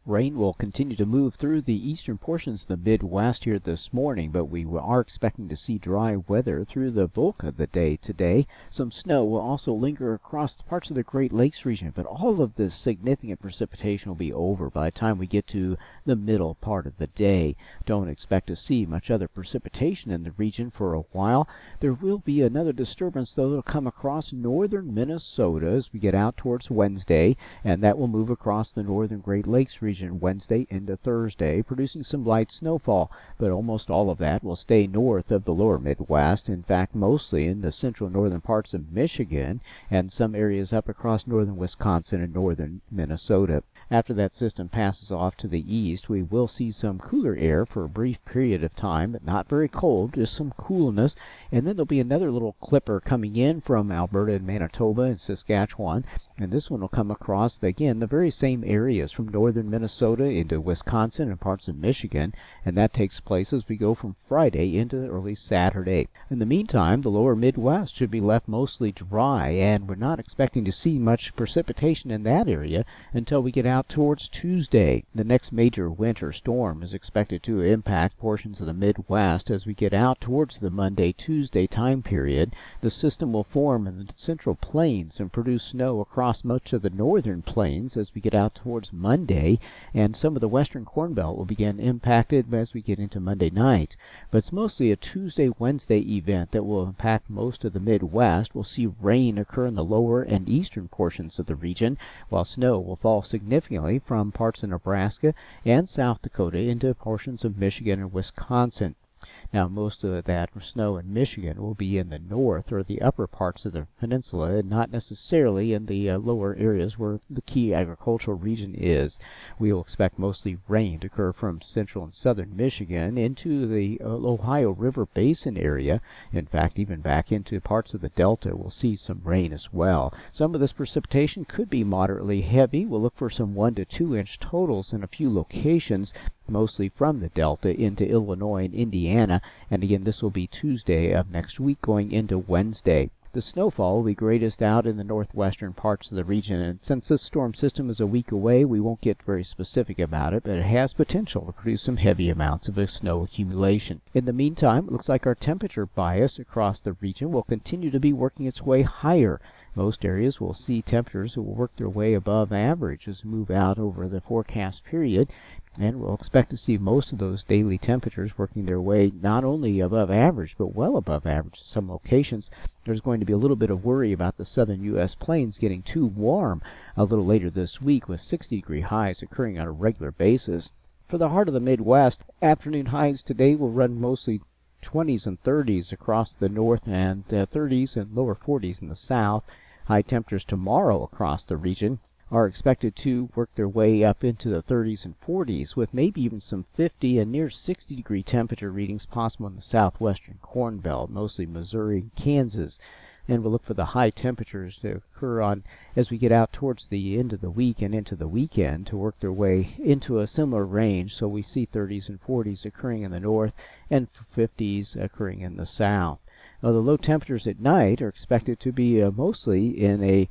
Rain will continue to move through the eastern portions of the Midwest here this morning, but we are expecting to see dry weather through the bulk of the day today. Some snow will also linger across parts of the Great Lakes region, but all of this significant precipitation will be over by the time we get to the middle part of the day. Don't expect to see much other precipitation in the region for a while. There will be another disturbance, though, that will come across northern Minnesota as we get out towards Wednesday, and that will move across the northern Great Lakes region Wednesday into Thursday, producing some light snowfall, but almost all of that will stay north of the lower Midwest. In fact, mostly in the central northern parts of Michigan and some areas up across northern Wisconsin and northern Minnesota. After that system passes off to the east, we will see some cooler air for a brief period of time, but not very cold, just some coolness. And then there'll be another little clipper coming in from Alberta and Manitoba and Saskatchewan, and this one will come across, again, the very same areas from northern Minnesota into Wisconsin and parts of Michigan, and that takes place as we go from Friday into early Saturday. In the meantime, the lower Midwest should be left mostly dry, and we're not expecting to see much precipitation in that area until we get out towards Tuesday. The next major winter storm is expected to impact portions of the Midwest as we get out towards the Monday-Tuesday time period. The system will form in the central plains and produce snow across much of the northern plains as we get out towards Monday, and some of the western Corn Belt will begin impacted as we get into Monday night. But it's mostly a Tuesday-Wednesday event that will impact most of the Midwest. We'll see rain occur in the lower and eastern portions of the region, while snow will fall significantly from parts of Nebraska and South Dakota into portions of Michigan and Wisconsin. Now, most of that snow in Michigan will be in the north or the upper parts of the peninsula, and not necessarily in the lower areas where the key agricultural region is. We will expect mostly rain to occur from central and southern Michigan into the Ohio River Basin area. In fact, even back into parts of the Delta, we'll see some rain as well. Some of this precipitation could be moderately heavy. We'll look for some 1 to 2 inch totals in a few locations, mostly from the Delta into Illinois and Indiana, and again, this will be Tuesday of next week going into Wednesday. The snowfall will be greatest out in the northwestern parts of the region, and since this storm system is a week away, we won't get very specific about it, but it has potential to produce some heavy amounts of snow accumulation. In the meantime, it looks like our temperature bias across the region will continue to be working its way higher. Most areas will see temperatures that will work their way above average as we move out over the forecast period, and we'll expect to see most of those daily temperatures working their way not only above average, but well above average in some locations. There's going to be a little bit of worry about the southern U.S. plains getting too warm a little later this week, with 60-degree highs occurring on a regular basis. For the heart of the Midwest, afternoon highs today will run mostly 20s and 30s across the north, and 30s and lower 40s in the south. High temperatures tomorrow across the region are expected to work their way up into the 30s and 40s, with maybe even some 50 and near 60-degree temperature readings possible in the southwestern Corn Belt, mostly Missouri and Kansas. And we'll look for the high temperatures to occur on as we get out towards the end of the week and into the weekend to work their way into a similar range. So we see 30s and 40s occurring in the north and 50s occurring in the south. Now, the low temperatures at night are expected to be mostly in a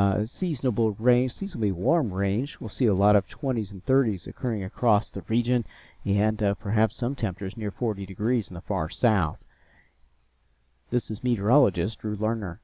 seasonably warm range. We'll see a lot of 20s and 30s occurring across the region, and perhaps some temperatures near 40 degrees in the far south. This is meteorologist Drew Lerner.